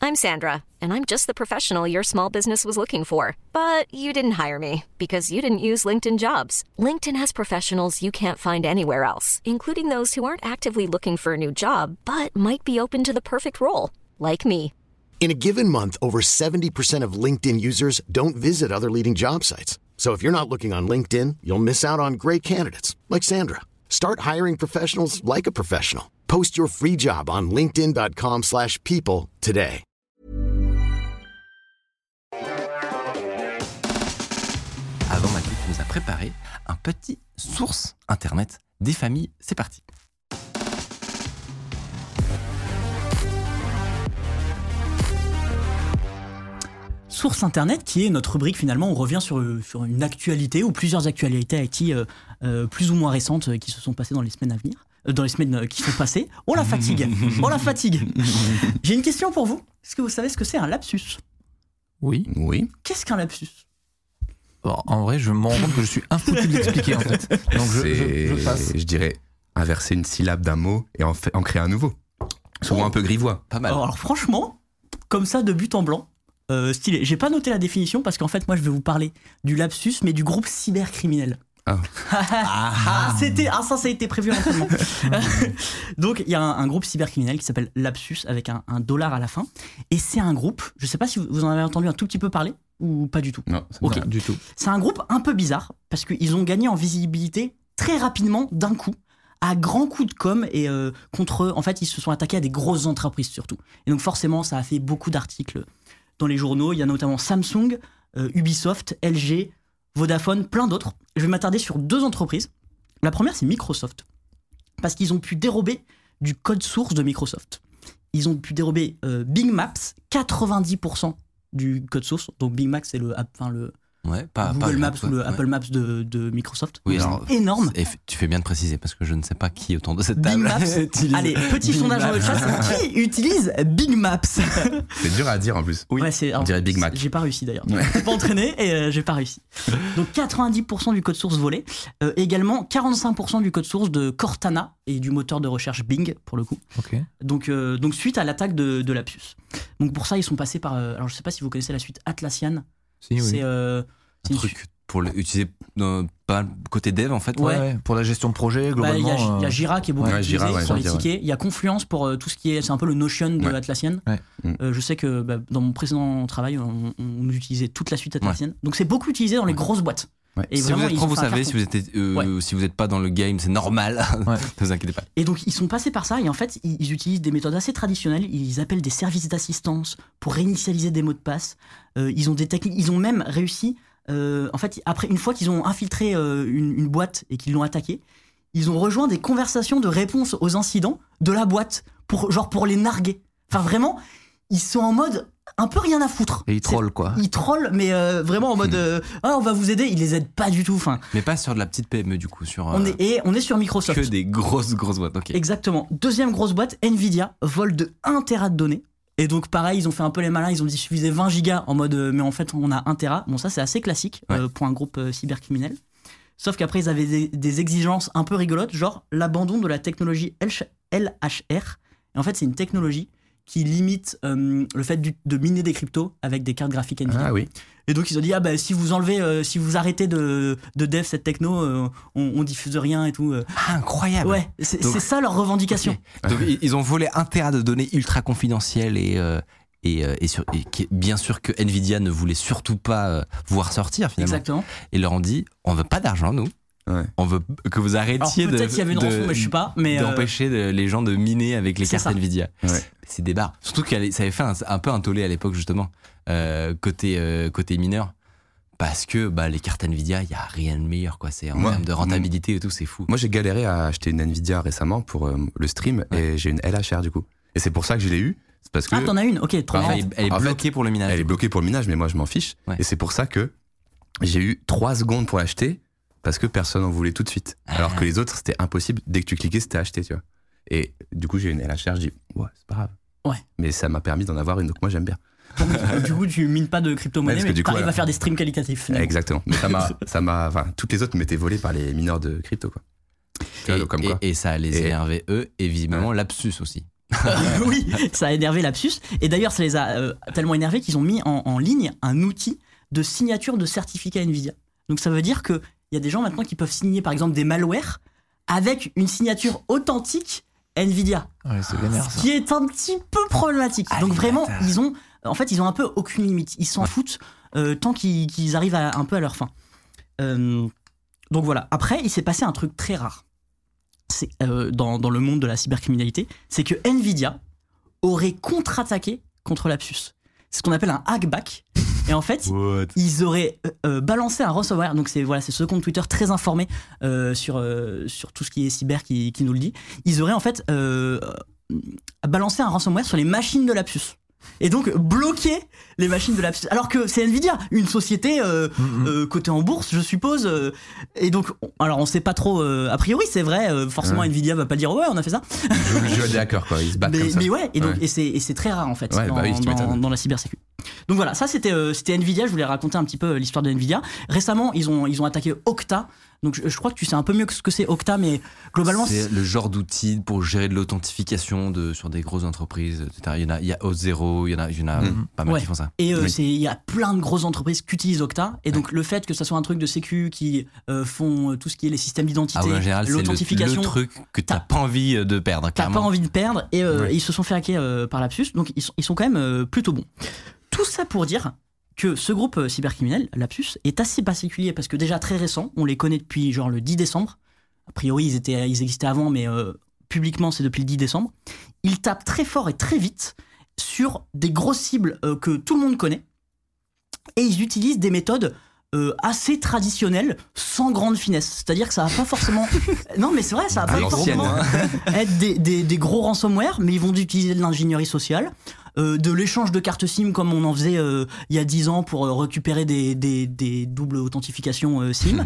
I'm Sandra, and I'm just the professional your small business was looking for. But you didn't hire me because you didn't use LinkedIn Jobs. LinkedIn has professionals you can't find anywhere else, including those who aren't actively looking for a new job, but might be open to the perfect role, like me. In a given month, over 70% of LinkedIn users don't visit other leading job sites. So if you're not looking on LinkedIn, you'll miss out on great candidates like Sandra. Start hiring professionals like a professional. Post your free job on linkedin.com/people today. Avant, Mathilde, tu nous as préparé un petit source internet des familles. C'est parti. Source Internet, qui est notre rubrique finalement, on revient sur une actualité ou plusieurs actualités IT plus ou moins récentes qui se sont passées dans les semaines à venir, dans les semaines qui sont passées. On la fatigue, on la fatigue. J'ai une question pour vous. Est-ce que vous savez ce que c'est un lapsus ? Oui. Qu'est-ce qu'un lapsus ? Bon, en vrai, je me rends compte que je suis infoutu de l'expliquer en fait. Donc je passe. Je dirais inverser une syllabe d'un mot et en créer un nouveau. Souvent un peu grivois. Pas mal. Alors franchement, comme ça de but en blanc, stylé. J'ai pas noté la définition parce qu'en fait moi je vais vous parler du lapsus mais du groupe cybercriminel. Ça a été prévu entièrement. Donc il y a un groupe cybercriminel qui s'appelle Lapsus avec un $, à la fin et c'est un groupe, je sais pas si vous en avez entendu un tout petit peu parler ou pas du tout. Non, okay. Du tout. C'est un groupe un peu bizarre parce qu'ils ont gagné en visibilité très rapidement d'un coup à grands coups de com et contre eux, en fait ils se sont attaqués à des grosses entreprises surtout et donc forcément ça a fait beaucoup d'articles dans les journaux. Il y a notamment Samsung, Ubisoft, LG, Vodafone, plein d'autres. Je vais m'attarder sur 2 entreprises. La première, c'est Microsoft. Parce qu'ils ont pu dérober du code source de Microsoft. Ils ont pu dérober Bing Maps, 90% du code source. Donc Bing Maps, c'est le Google Maps ou le Apple Maps de Microsoft. Oui, alors, c'est énorme. Et tu fais bien de préciser parce que je ne sais pas qui autour de cette Bing table Maps. utilise Allez, petit Bing sondage dans le Maps. chat. Qui utilise Bing Maps ? C'est dur à dire en plus. Oui. Ouais, on dirait Big Mac. J'ai pas réussi d'ailleurs. Je suis pas entraîné et j'ai pas réussi. Donc 90% du code source volé. Également 45% du code source de Cortana et du moteur de recherche Bing pour le coup. Ok. Donc suite à l'attaque de Lapsus. Donc pour ça ils sont passés par. Alors je sais pas si vous connaissez la suite Atlassian. Si, oui. C'est Un truc pour utiliser pas côté dev en fait. Ouais, pour la gestion de projet globalement. Il y a Jira qui est beaucoup utilisé Jira, sur les tickets. Il y a Confluence pour tout ce qui est, c'est un peu le Notion de Atlassian. Ouais. Je sais que dans mon précédent travail, on utilisait toute la suite Atlassian. Donc c'est beaucoup utilisé dans les grosses boîtes. Ouais. Et si vraiment, vous êtes pro, vous savez, si vous n'êtes pas dans le game, c'est normal. Ne vous inquiétez pas. Et donc ils sont passés par ça et en fait ils utilisent des méthodes assez traditionnelles. Ils appellent des services d'assistance pour réinitialiser des mots de passe. Ils ont des techniques. Ils ont même réussi. En fait, après, une fois qu'ils ont infiltré une boîte et qu'ils l'ont attaquée, ils ont rejoint des conversations de réponse aux incidents de la boîte pour les narguer. Enfin, vraiment, ils sont en mode un peu rien à foutre. Et ils trollent quoi. Ils trollent, mais vraiment en mode on va vous aider. Ils les aident pas du tout. Enfin, mais pas sur de la petite PME du coup. On est sur Microsoft. Que des grosses boîtes. Ok. Exactement. Deuxième grosse boîte, Nvidia, vol de 1 Tera de données. Et donc pareil, ils ont fait un peu les malins, ils ont dit suffisait 20 gigas en mode mais en fait on a 1 Tera. Bon ça c'est assez classique pour un groupe cybercriminel. Sauf qu'après ils avaient des exigences un peu rigolotes, genre l'abandon de la technologie LHR. Et en fait c'est une technologie qui limite le fait de miner des cryptos avec des cartes graphiques Nvidia. Ah oui. Et donc ils ont dit si vous enlevez, si vous arrêtez de dev cette techno, on diffuse rien et tout. Ah, incroyable. Ouais, c'est ça leur revendication. Okay. Donc ils ont volé 1 Tera de données ultra confidentielles et bien sûr que Nvidia ne voulait surtout pas voir sortir finalement. Exactement. Et leur ont dit on veut pas d'argent nous. Ouais. On veut que vous arrêtiez peut-être qu'il y avait une rançon, mais je sais pas. D'empêcher les gens de miner avec les cartes ça. Nvidia. Ouais. C'est des barres. Surtout que ça avait fait un peu un tollé à l'époque justement côté mineur. Parce que les cartes Nvidia, il y a rien de meilleur quoi. C'est en termes de rentabilité et tout, c'est fou. Moi j'ai galéré à acheter une Nvidia récemment pour le stream et j'ai une LHR du coup. Et c'est pour ça que je l'ai eu. C'est parce que t'en as une. Ok. Trop bien. Elle est bloquée pour le minage. Elle est bloquée pour le minage, mais moi je m'en fiche. Ouais. Et c'est pour ça que j'ai eu 3 secondes pour l'acheter. Parce que personne en voulait tout de suite. Alors que les autres, c'était impossible. Dès que tu cliquais, c'était acheté, tu vois. Et du coup, j'ai une LHR, je dis, c'est pas grave. Ouais. Mais ça m'a permis d'en avoir une, donc moi, j'aime bien. Du coup, tu mines pas de crypto-monnaie, mais tu arrives à faire des streams qualitatifs. Finalement. Exactement. Mais toutes les autres m'étaient volées par les mineurs de crypto, quoi. Et ça les a énervés, eux, et visiblement Lapsus aussi. Oui, ça a énervé Lapsus. Et d'ailleurs, ça les a tellement énervés qu'ils ont mis en ligne un outil de signature de certificat NVIDIA. Donc ça veut dire qu'il y a des gens maintenant qui peuvent signer par exemple des malwares avec une signature authentique NVIDIA. Ouais, c'est vénère, ça. Ce qui est un petit peu problématique. Donc vraiment, ils ont un peu aucune limite. Ils s'en foutent tant qu'ils arrivent un peu à leur fin. Donc voilà. Après, il s'est passé un truc très rare. C'est dans le monde de la cybercriminalité, c'est que NVIDIA aurait contre-attaqué contre Lapsus. C'est ce qu'on appelle un hackback. Et en fait, ils auraient balancé un ransomware. Donc c'est ce compte Twitter très informé sur tout ce qui est cyber qui nous le dit. Ils auraient en fait balancé un ransomware sur les machines de Lapsus. Et donc bloquer les machines de Lapsus. Alors que c'est Nvidia, une société cotée en bourse, je suppose. Et donc, alors on sait pas trop. A priori, c'est vrai. Forcément, Nvidia va pas dire ouais, on a fait ça. Le jeu des hackers, quoi. Ils se battent comme ça. Mais ouais. Et donc, et c'est très rare en fait dans la cybersécu. Donc voilà, ça c'était Nvidia. Je voulais raconter un petit peu l'histoire de Nvidia. Récemment, ils ont attaqué Okta. Donc je crois que tu sais un peu mieux que ce que c'est Okta, mais globalement c'est le genre d'outil pour gérer de l'authentification sur des grosses entreprises, etc. Il y a Auth0, il y en a pas mal qui font ça. Et il y a plein de grosses entreprises qui utilisent Okta, et donc le fait que ça soit un truc de sécu qui font tout ce qui est les systèmes d'identité, en général, l'authentification, c'est le truc que t'as pas envie de perdre. T'as pas envie de perdre, et ils se sont fait hacker par Lapsus, donc ils sont quand même plutôt bons. Tout ça pour dire que ce groupe cybercriminel, Lapsus, est assez particulier parce que déjà très récent, on les connaît depuis genre le 10 décembre. A priori, ils existaient avant, mais publiquement, c'est depuis le 10 décembre. Ils tapent très fort et très vite sur des grosses cibles que tout le monde connaît. Et ils utilisent des méthodes assez traditionnelles, sans grande finesse. C'est-à-dire que ça va pas forcément... Non, mais c'est vrai, ça va pas forcément être des gros ransomware, mais ils vont utiliser de l'ingénierie sociale. De l'échange de cartes SIM comme on en faisait il y a 10 ans pour récupérer des doubles authentifications SIM.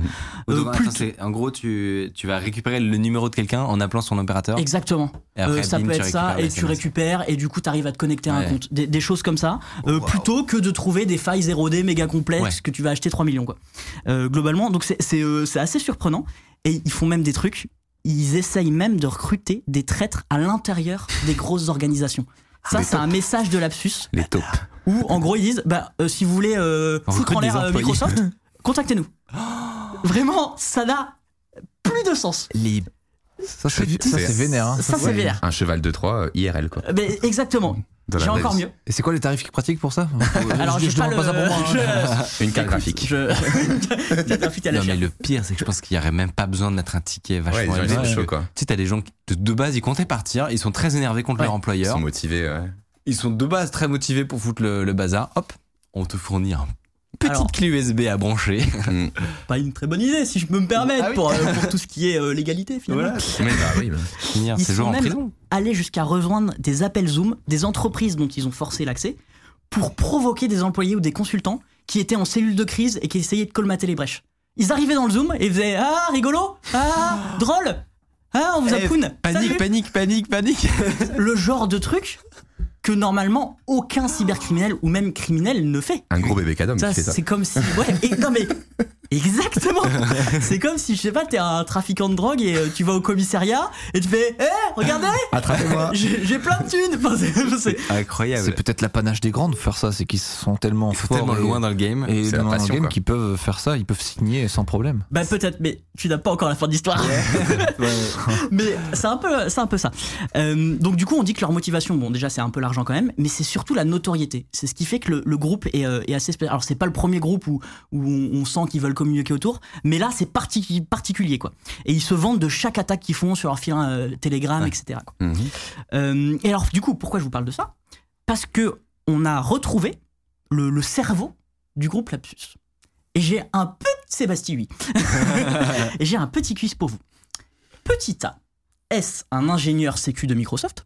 En gros, tu vas récupérer le numéro de quelqu'un en appelant son opérateur. Exactement. Et après, ça peut être ça, et tu récupères, et du coup, tu arrives à te connecter à un compte. Des choses comme ça, plutôt que de trouver des failles 0D méga complexes que tu vas acheter 3 millions. Quoi. Globalement, donc c'est assez surprenant. Et ils font même des trucs. Ils essayent même de recruter des traîtres à l'intérieur des grosses organisations. Ça, c'est un message de Lapsus. Les taupes. Où, en gros, ils disent si vous voulez foutre en l'air Microsoft, contactez-nous. Vraiment, ça n'a plus de sens. Ça, c'est vénère. Hein. Ça, c'est vénère. Un cheval de Troie IRL, quoi. Mais exactement. J'ai encore mieux. Et c'est quoi les tarifs pratiques pour ça? Alors, je demande pas ça pour moi. Une carte graphique. Non, mais le pire, c'est que je pense qu'il n'y aurait même pas besoin de mettre un ticket vachement élevé. Chaud, quoi. Tu sais, t'as des gens qui, de base, ils comptaient partir, ils sont très énervés contre leur employeur. Ils sont motivés, Ils sont de base très motivés pour foutre le bazar. Hop, on te fournit un petite clé USB à brancher. Pas une très bonne idée, si je peux me permettre, pour tout ce qui est légalité, finalement. Finir ces jours en prison. Aller jusqu'à rejoindre des appels Zoom des entreprises dont ils ont forcé l'accès pour provoquer des employés ou des consultants qui étaient en cellule de crise et qui essayaient de colmater les brèches. Ils arrivaient dans le Zoom et faisaient « Ah, rigolo! Ah, drôle! Ah, on vous a poune! Panique !» Le genre de truc que normalement aucun cybercriminel ou même criminel ne fait. Un gros bébé cadom qui fait ça. C'est comme si... non mais... Exactement. C'est comme si, je sais pas, t'es un trafiquant de drogue et tu vas au commissariat et tu fais regardez, attrapez-moi, j'ai plein de thunes. Enfin, c'est incroyable. C'est peut-être l'apanage des grands de faire ça, c'est qu'ils sont tellement forts, tellement loin dans le game, et dans le game qu'ils peuvent faire ça, ils peuvent signer sans problème. Bah peut-être, mais tu n'as pas encore la fin de l'histoire. Mais c'est un peu ça. Donc du coup, on dit que leur motivation, bon déjà c'est un peu l'argent quand même, mais c'est surtout la notoriété. C'est ce qui fait que le groupe est assez spécial. Alors c'est pas le premier groupe où on sent qu'ils veulent communiquer autour, mais là c'est particulier quoi. Et ils se vantent de chaque attaque qu'ils font sur leur fil Telegram, etc. Quoi. Et alors du coup, pourquoi je vous parle de ça? Parce que on a retrouvé le cerveau du groupe Lapsus. Et j'ai un petit Sébastien, oui. Et j'ai un petit quiz pour vous. Petit A, est-ce un ingénieur sécu de Microsoft?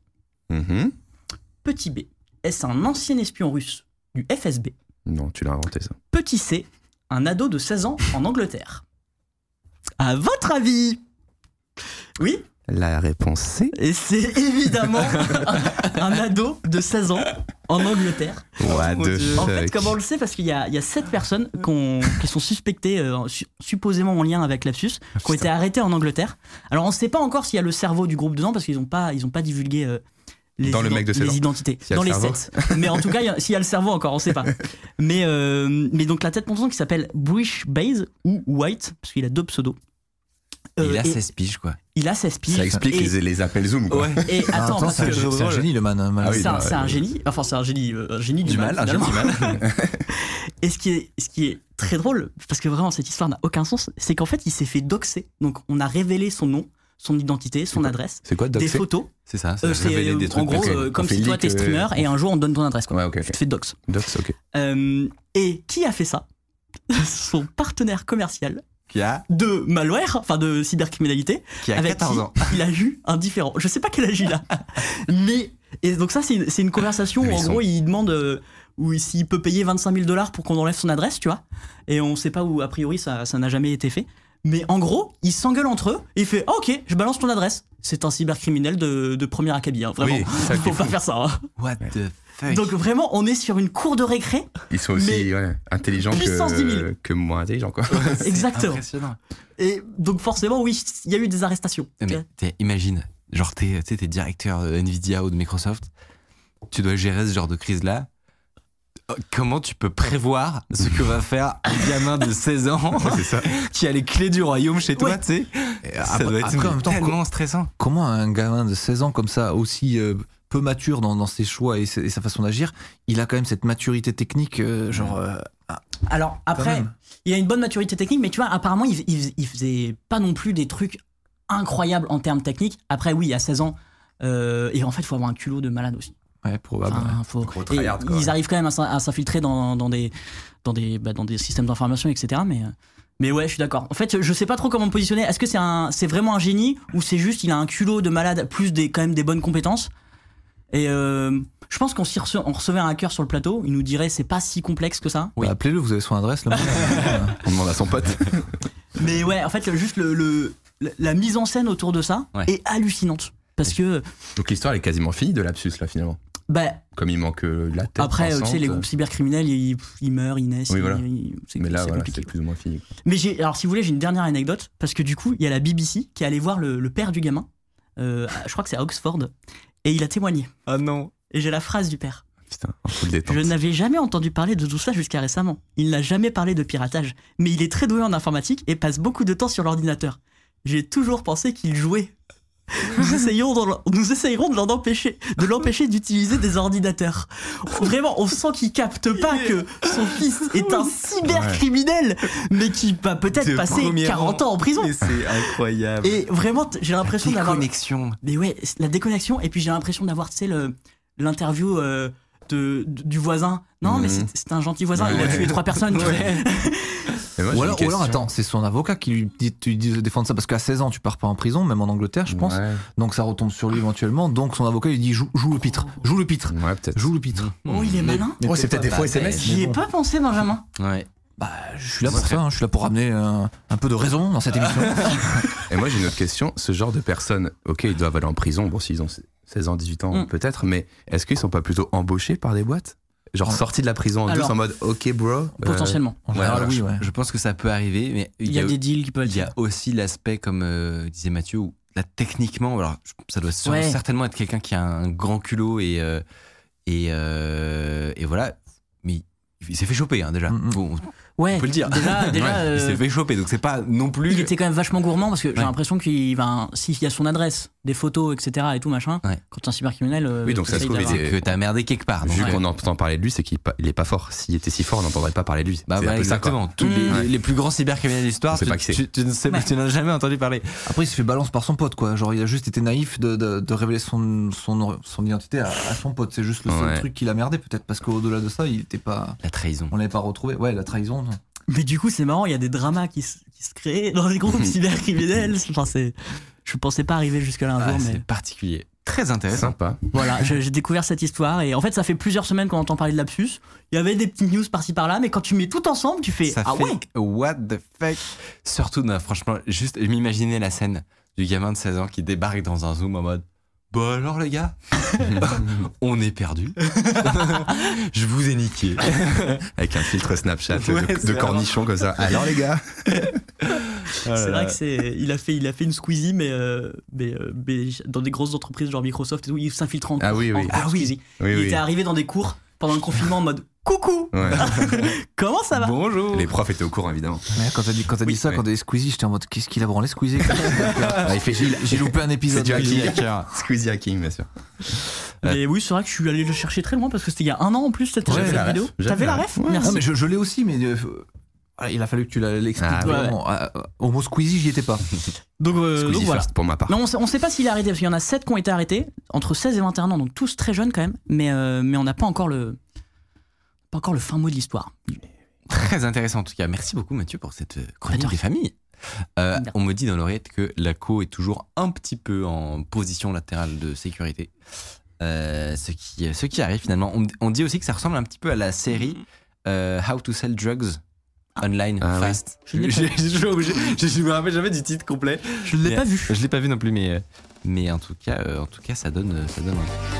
Petit B, est-ce un ancien espion russe du FSB? Non, tu l'as inventé ça. Petit C, un ado de 16 ans en Angleterre. À votre avis? Oui? La réponse C. Et c'est évidemment un ado de 16 ans en Angleterre. En fait, comment on le sait? Parce qu'il y a 7 personnes qui sont suspectées, supposément en lien avec Lapsus, qui ont été arrêtées en Angleterre. Alors on ne sait pas encore s'il y a le cerveau du groupe dedans, parce qu'ils n'ont pas divulgué Dans le mec de 16 ans. Les identités. S'il y a Dans le les cerveau. sets. Mais en tout cas, s'il y a le cerveau encore, on sait pas. Mais donc la tête pensante qui s'appelle Bush Baze ou White, parce qu'il a 2 pseudos. Il a 16 piges, quoi. Il a 16 piges. Ça explique les appels Zoom, quoi. Ouais. Et attends, parce que c'est un génie, le man. Ah oui, c'est un génie. Enfin, c'est un génie du mal. Un génie du mal. Et ce qui est très drôle, parce que vraiment cette histoire n'a aucun sens, c'est qu'en fait il s'est fait doxer. Donc on a révélé son nom, son identité, son adresse, C'est quoi, des doxer? photos. C'est ça, C'est révéler des trucs. en gros ok. comme On fait si toi leak, t'es streamer et un jour on te donne ton adresse. Quoi. Ouais, ok. Tu te fais dox. Dox, ok. Et qui a fait ça? Son partenaire commercial Qui a de malware, enfin de cybercriminalité, 14 ans. il a eu un différent. Je sais pas quel âge il a, mais et donc ça c'est une conversation où en gros il demande s'il peut payer $25,000 pour qu'on enlève son adresse, tu vois. Et on sait pas où a priori ça n'a jamais été fait. Mais en gros, ils s'engueulent entre eux et il fait ok, je balance ton adresse. C'est un cybercriminel de premier acabit, hein, vraiment. Oui, ça, Il faut c'est pas fou. faire ça. Hein. What the fuck. Donc vraiment, on est sur une cour de récré. Ils sont aussi intelligents puissance 10 000. que moins intelligents, quoi. Exactement. Impressionnant. Et donc forcément, oui, il y a eu des arrestations. Mais imagine, genre t'es directeur de Nvidia ou de Microsoft, tu dois gérer ce genre de crise-là. Comment tu peux prévoir ce que va faire un gamin de 16 ans C'est ça. qui a les clés du royaume chez toi, Ouais. tu sais? Ça doit être après, en même temps, tellement stressant. Comment un gamin de 16 ans comme ça, aussi peu mature dans ses choix et sa façon d'agir, il a quand même cette maturité technique, Alors Quand après, même. il a une bonne maturité technique, mais tu vois, apparemment, il faisait pas non plus des trucs incroyables en termes techniques. Après, oui, à 16 ans, et en fait, il faut avoir un culot de malade aussi. ouais, probable. Enfin, Gros et tryhard, quoi, ils arrivent quand même à s'infiltrer dans des systèmes d'information, etc. Mais ouais, je suis d'accord. En fait, je sais pas trop comment me positionner. Est-ce que c'est vraiment un génie ou c'est juste il a un culot de malade plus quand même des bonnes compétences? Et je pense qu'on recevait un hacker sur le plateau, il nous dirait c'est pas si complexe que ça. Bah, appelez-le, vous avez son adresse là. On demande à son pote. Mais ouais, en fait, juste la mise en scène autour de ça est hallucinante. Parce que, Donc l'histoire elle est quasiment finie de Lapsus, là, finalement. bah, Comme il manque la tête. après, tu sais, pensante. les groupes cybercriminels, ils meurent, ils naissent. Oui, voilà. C'est Mais là, voilà, compliqué. c'est plus ou moins fini. Mais alors, si vous voulez, j'ai une dernière anecdote. Parce que du coup, il y a la BBC qui est allée voir le père du gamin. Je crois que c'est à Oxford. Et il a témoigné. Ah non. Et j'ai la phrase du père. Putain, en full détente. Je n'avais jamais entendu parler de tout ça jusqu'à récemment. Il n'a jamais parlé de piratage. Mais il est très doué en informatique et passe beaucoup de temps sur l'ordinateur. J'ai toujours pensé qu'il jouait. Nous essayerons de l'empêcher d'utiliser des ordinateurs. Vraiment, on sent qu'il capte pas que son fils est un cybercriminel, mais qui va peut-être passer 40 ans en prison. Et c'est incroyable. Et vraiment, j'ai l'impression d'avoir... Déconnexion. Mais ouais, la déconnexion, et puis j'ai l'impression d'avoir, tu sais, l'interview du voisin. Non, mais c'est un gentil voisin, il a tué 3 personnes. Et moi, Ou j'ai alors, une question. attends, c'est son avocat qui lui dit de défendre ça, parce qu'à 16 ans, tu pars pas en prison, même en Angleterre, je pense. Ouais. Donc ça retombe sur lui éventuellement. Donc son avocat lui dit joue le pitre, joue le pitre, Ouais, peut-être. joue le pitre. Oh, il est malin. Oh, c'est peut-être des faux SMS. J'y ai pas pensé, Benjamin. Ouais. Bah, je suis là pour ça, hein, je suis là pour ramener un peu de raison dans cette émission. Et moi, j'ai une autre question. Ce genre de personnes, ok, ils doivent aller en prison. Bon, s'ils ont 16 ans, 18 ans, peut-être, mais est-ce qu'ils sont pas plutôt embauchés par des boîtes? Genre sortis de la prison en douce en mode ok, bro. Potentiellement. En général, voilà, oui, ouais. Je pense que ça peut arriver, mais Il y a des deals qui peuvent être il y a faits. aussi l'aspect, comme disait Mathieu, où là, techniquement, alors, ça doit Ouais. certainement être quelqu'un qui a un grand culot et voilà. Mais il s'est fait choper, hein, déjà. Bon, Ouais, on peut le dire. Déjà, il s'est fait choper, donc c'est pas non plus. il était quand même vachement gourmand parce que j'ai Ouais. l'impression qu'il va, s'il y a son adresse, des photos, etc. et tout machin, Ouais. quand t'es un cybercriminel, Oui, donc ça se t'essayes trouve, d'avoir- il que t'as merdé quelque part. Vu donc, qu'on entend parler de lui, c'est qu'il est pas fort. S'il était si fort, on n'entendrait pas parler de lui. Bah, C'est un voilà, peu ça, quoi. exactement. Tous les plus grands cybercriminels de l'histoire, On sait pas qui c'est. tu ne sais pas, Ouais. tu n'en as jamais entendu parler. Après, il se fait balance par son pote, quoi. Genre, il a juste été naïf de révéler son identité à son pote. C'est juste le seul Ouais. truc qu'il a merdé, peut-être, parce qu'au-delà de ça, il était pas. La trahison. On l'avait pas retrouvé. Ouais, la trahison. Non. Mais du coup, c'est marrant, il y a des dramas qui se créent dans les groupes cybercriminels. Enfin, je pensais pas arriver jusque-là un jour, mais C'est particulier. Très intéressant. Sympa. voilà, j'ai découvert cette histoire et en fait, ça fait plusieurs semaines qu'on entend parler de Lapsus. Il y avait des petites news par-ci par-là, mais quand tu mets tout ensemble, tu fais Ça ah fait ouais. what the fuck. Surtout, non, franchement, juste m'imaginez la scène du gamin de 16 ans qui débarque dans un zoom en mode Bon alors les gars, on est perdu. Je vous ai niqué. Avec un filtre Snapchat Ouais, de cornichon comme ça. Alors les gars. C'est vrai que il a fait une squeezie, mais dans des grosses entreprises genre Microsoft et tout, il s'infiltre en cours. Ah oui, oui. en squeezie. Oui, Il oui. était arrivé dans des cours pendant le confinement en mode coucou. Ouais. Comment ça va? Bonjour. Les profs étaient au courant évidemment. Ouais, quand t'as dit ça, quand t'as dit Squeezie, j'étais en mode qu'est-ce qu'il a branlé Squeezie Il fait J'ai loupé un épisode. C'est du hacking. Squeezie hacking, bien sûr. Mais oui, c'est vrai que je suis allé le chercher très loin parce que c'était il y a 1 an en plus cette Ouais, cette la ref. vidéo. J'avais T'avais la la ref? ref. Ouais. Merci. Non, mais je l'ai aussi, mais il a fallu que tu l'expliques Ah, vraiment. Au mot Squeezie, j'y étais pas. Donc Squeezie voilà. first pour ma part. Non, on sait pas s'il est arrêté parce qu'il y en a 7 qui ont été arrêtés entre 16 et 21 ans, donc tous très jeunes quand même. Mais on n'a pas encore le fin mot de l'histoire. Très intéressant en tout cas. Merci beaucoup Mathieu pour cette chronique Pas de des familles. On me dit dans l'oreillette que la co est toujours un petit peu en position latérale de sécurité. Ce qui arrive finalement. On dit aussi que ça ressemble un petit peu à la série How to Sell Drugs Online Fast. Je ne l'ai pas vu. Je me rappelle jamais du titre complet. Je ne l'ai pas vu. Je l'ai pas vu non plus, mais en tout cas ça donne envie.